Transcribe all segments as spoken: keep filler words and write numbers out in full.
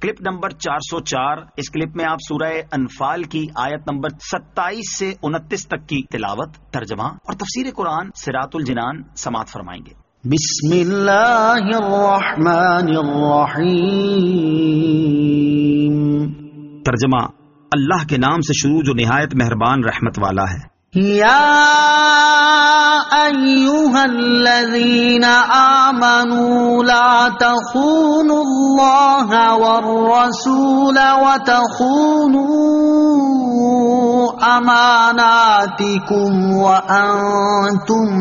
Clip number چار سو چار. اس clip میں آپ سورہ انفال کی آیت نمبر ستائیس سے انتیس تک کی تلاوت، ترجمہ اور تفسیر قرآن صراط الجنان سماعت فرمائیں گے. بسم اللہ الرحمن الرحیم. ترجمہ: اللہ کے نام سے شروع جو نہایت مہربان رحمت والا ہے. یا ایھا الذین آمنوا لا تخونوا اللہ والرسول وتخونوا اماناتکم وانتم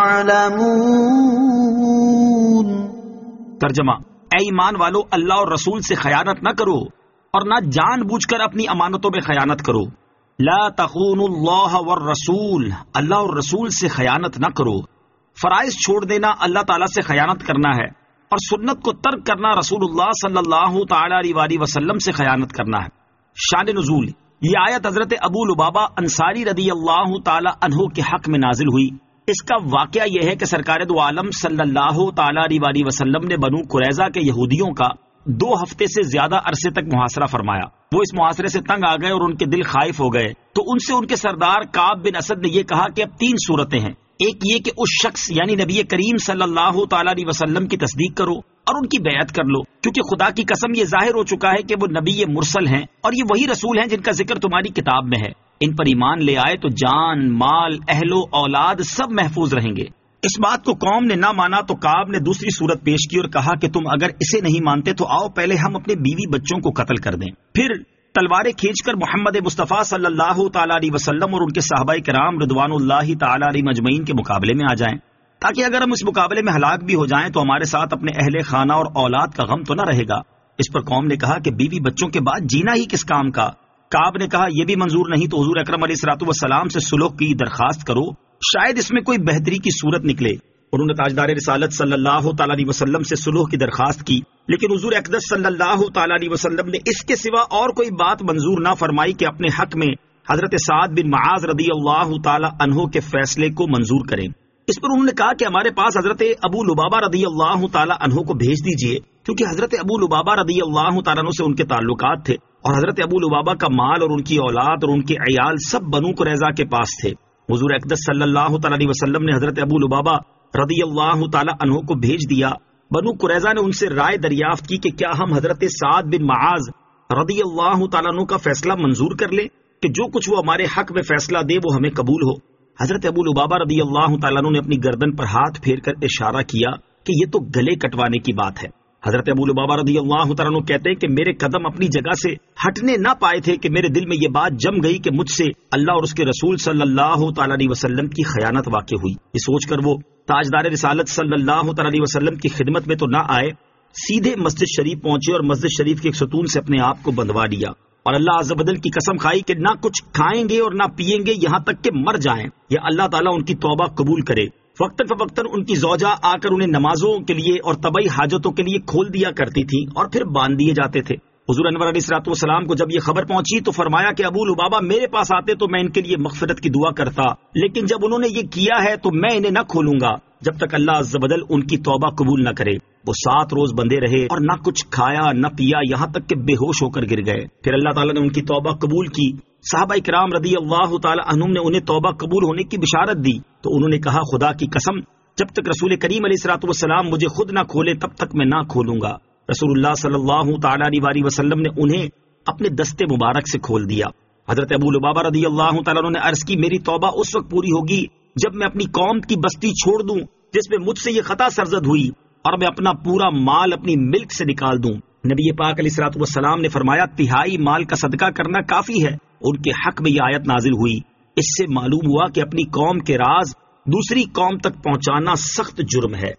تعلمون. ترجمہ: اے ایمان والو، اللہ اور رسول سے خیانت نہ کرو اور نہ جان بوجھ کر اپنی امانتوں میں خیانت کرو. لا تخونوا اللہ والرسول، اللہ اور رسول سے خیانت نہ کرو. فرائض چھوڑ دینا اللہ تعالیٰ سے خیانت کرنا ہے، اور سنت کو ترک کرنا رسول اللہ صلی اللہ تعالی علیہ وسلم سے خیانت کرنا ہے. شان نزول: یہ آیت حضرت ابو لبابہ انصاری رضی اللہ تعالی عنہ کے حق میں نازل ہوئی. اس کا واقعہ یہ ہے کہ سرکار دو عالم صلی اللہ تعالی علیہ وسلم نے بنو قریظہ کے یہودیوں کا دو ہفتے سے زیادہ عرصے تک محاصرہ فرمایا. وہ اس محاصرے سے تنگ آ گئے اور ان کے دل خائف ہو گئے، تو ان سے ان کے سردار کعب بن اسد نے یہ کہا کہ اب تین صورتیں ہیں. ایک یہ کہ اس شخص یعنی نبی کریم صلی اللہ تعالی علیہ وسلم کی تصدیق کرو اور ان کی بیعت کر لو، کیونکہ خدا کی قسم یہ ظاہر ہو چکا ہے کہ وہ نبی مرسل ہیں اور یہ وہی رسول ہیں جن کا ذکر تمہاری کتاب میں ہے. ان پر ایمان لے آئے تو جان، مال، اہل و اولاد سب محفوظ رہیں گے. اس بات کو قوم نے نہ مانا تو کعب نے دوسری صورت پیش کی اور کہا کہ تم اگر اسے نہیں مانتے تو آؤ پہلے ہم اپنے بیوی بچوں کو قتل کر دیں، پھر تلواریں کھینچ کر محمد مصطفیٰ صلی اللہ تعالی علیہ وسلم اور ان کے صحابہ کرام رضوان اللہ تعالی علیہ مجمعین کے مقابلے میں آ جائیں، تاکہ اگر ہم اس مقابلے میں ہلاک بھی ہو جائیں تو ہمارے ساتھ اپنے اہل خانہ اور اولاد کا غم تو نہ رہے گا. اس پر قوم نے کہا کہ بیوی بچوں کے بعد جینا ہی کس کام کا. کعب نے کہا یہ بھی منظور نہیں تو حضور اکرم علیہ الصلوۃ والسلام سے صلح کی درخواست کرو، شاید اس میں کوئی بہتری کی صورت نکلے. انہوں نے تاجدار رسالت صلی اللہ تعالی علیہ وسلم سے صلح کی درخواست کی، لیکن حضور اقدس صلی اللہ تعالی علیہ وسلم نے اس کے سوا اور کوئی بات منظور نہ فرمائی کہ اپنے حق میں حضرت سعد بن معاذ رضی اللہ تعالی عنہ کے فیصلے کو منظور کریں. اس پر انہوں نے کہا کہ ہمارے پاس حضرت ابو لبابہ رضی اللہ تعالی عنہ کو بھیج دیجئے، کیونکہ حضرت ابو لبابہ رضی اللہ تعالی عنہ سے ان کے تعلقات تھے، اور حضرت ابو لبابہ کا مال اور ان کی اولاد اور ان کے عیال سب بنو قریظہ کے پاس تھے. حضور اقدس صلی اللہ تعالی علیہ وسلم نے حضرت ابو لبابہ رضی اللہ تعالی عنہ کو بھیج دیا. بنو قریظہ نے ان سے رائے دریافت کی کہ کیا ہم حضرت سعد بن معاذ رضی اللہ تعالی عنہ کا فیصلہ منظور کر لیں کہ جو کچھ وہ ہمارے حق میں فیصلہ دے وہ ہمیں قبول ہو. حضرت ابو لبابہ رضی اللہ تعالی عنہ نے اپنی گردن پر ہاتھ پھیر کر اشارہ کیا کہ یہ تو گلے کٹوانے کی بات ہے. حضرت ابو لبابہ رضی اللہ تعالیٰ عنہ کہتے ہیں کہ میرے قدم اپنی جگہ سے ہٹنے نہ پائے تھے کہ میرے دل میں یہ بات جم گئی کہ مجھ سے اللہ اور اس کے رسول صلی اللہ تعالیٰ علیہ وسلم کی خیانت واقع ہوئی. یہ سوچ کر وہ تاجدار رسالت صلی اللہ تعالیٰ علیہ وسلم کی خدمت میں تو نہ آئے، سیدھے مسجد شریف پہنچے اور مسجد شریف کے ایک ستون سے اپنے آپ کو بندھوا لیا اور اللہ عز و جل کی قسم کھائی کہ نہ کچھ کھائیں گے اور نہ پیئیں گے یہاں تک کہ مر جائیں یا اللہ تعالیٰ ان کی توبہ قبول کرے. وقتاً فوقتاً ان کی زوجہ آ کر انہیں نمازوں کے لیے اور طبعی حاجتوں کے لیے کھول دیا کرتی تھی اور پھر باندھ دیے جاتے تھے. حضور انور علیہ الصلوۃ والسلام کو جب یہ خبر پہنچی تو فرمایا کہ ابو لبابہ میرے پاس آتے تو میں ان کے لیے مغفرت کی دعا کرتا، لیکن جب انہوں نے یہ کیا ہے تو میں انہیں نہ کھولوں گا جب تک اللہ عز و جل ان کی توبہ قبول نہ کرے. وہ سات روز بندے رہے اور نہ کچھ کھایا نہ پیا، یہاں تک کہ بے ہوش ہو کر گر گئے. پھر اللہ تعالیٰ نے ان کی توبہ قبول کی. صحابہ کرام رضی اللہ تعالی عنہم نے انہیں توبہ قبول ہونے کی بشارت دی تو انہوں نے کہا خدا کی قسم جب تک رسول کریم علیہ الصلوۃ والسلام مجھے خود نہ کھولے تب تک میں نہ کھولوں گا. رسول اللہ صلی اللہ تعالی علیہ وسلم نے انہیں اپنے دستے مبارک سے کھول دیا. حضرت ابو لبابہ رضی اللہ تعالیٰ عنہ نے عرض کی میری توبہ اس وقت پوری ہوگی جب میں اپنی قوم کی بستی چھوڑ دوں جس میں مجھ سے یہ خطا سرزد ہوئی، اور میں اپنا پورا مال اپنی ملک سے نکال دوں. نبی پاک علیہ الصلوۃ والسلام نے فرمایا تہائی مال کا صدقہ کرنا کافی ہے. ان کے حق میں یہ آیت نازل ہوئی. اس سے معلوم ہوا کہ اپنی قوم کے راز دوسری قوم تک پہنچانا سخت جرم ہے.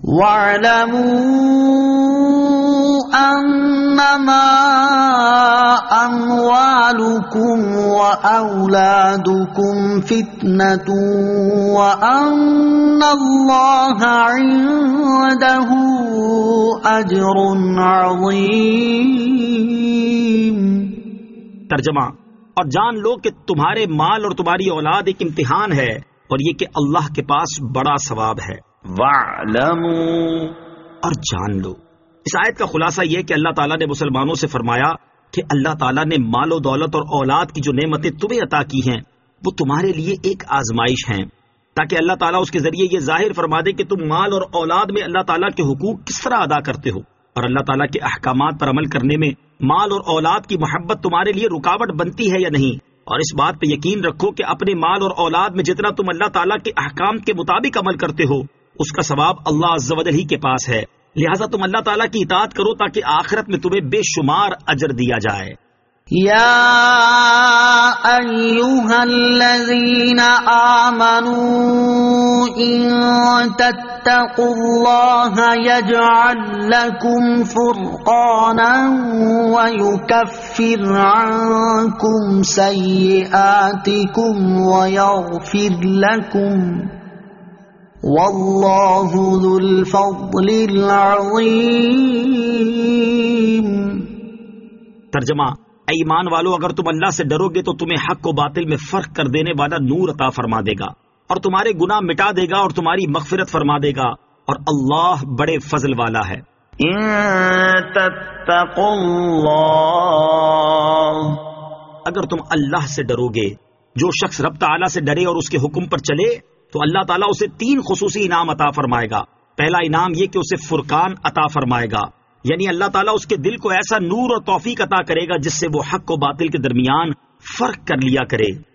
وَاعْلَمُوا أَنَّمَا أَمْوَالُكُمْ وَأَوْلَادُكُمْ فِتْنَةٌ وَأَنَّ اللَّهَ عِندَهُ أَجْرٌ عَظِيمٌ. ترجمہ: اور جان لو کہ تمہارے مال اور تمہاری اولاد ایک امتحان ہے اور یہ کہ اللہ کے پاس بڑا ثواب ہے. وَاعْلَمُوا، اور جان لو. اس آیت کا خلاصہ یہ کہ اللہ تعالیٰ نے مسلمانوں سے فرمایا کہ اللہ تعالیٰ نے مال و دولت اور اولاد کی جو نعمتیں تمہیں عطا کی ہیں وہ تمہارے لیے ایک آزمائش ہیں، تاکہ اللہ تعالیٰ اس کے ذریعے یہ ظاہر فرما دے کہ تم مال اور اولاد میں اللہ تعالیٰ کے حقوق کس طرح ادا کرتے ہو، اور اللہ تعالیٰ کے احکامات پر عمل کرنے میں مال اور اولاد کی محبت تمہارے لیے رکاوٹ بنتی ہے یا نہیں۔ اور اس بات پہ یقین رکھو کہ اپنے مال اور اولاد میں جتنا تم اللہ تعالیٰ کے احکام کے مطابق عمل کرتے ہو اس کا ثواب اللہ عز و جل ہی کے پاس ہے، لہٰذا تم اللہ تعالیٰ کی اطاعت کرو تاکہ آخرت میں تمہیں بے شمار اجر دیا جائے۔ یا ایھا الذین آمنوا ان تتقوا اللہ یجعل لکم فرقانا ویکفر عنکم سیئاتکم ویغفر لکم واللہ ذو الفضل العظیم۔ ترجمہ: اے ایمان والو، اگر تم اللہ سے ڈرو گے تو تمہیں حق و باطل میں فرق کر دینے والا نور عطا فرما دے گا اور تمہارے گناہ مٹا دے گا اور تمہاری مغفرت فرما دے گا، اور اللہ بڑے فضل والا ہے۔ ان تتقوا اللہ، اگر تم اللہ سے ڈرو گے، جو شخص رب تعالیٰ سے ڈرے اور اس کے حکم پر چلے تو اللہ تعالیٰ اسے تین خصوصی انعام عطا فرمائے گا۔ پہلا انعام یہ کہ اسے فرقان عطا فرمائے گا، یعنی اللہ تعالیٰ اس کے دل کو ایسا نور اور توفیق عطا کرے گا جس سے وہ حق و باطل کے درمیان فرق کر لیا کرے۔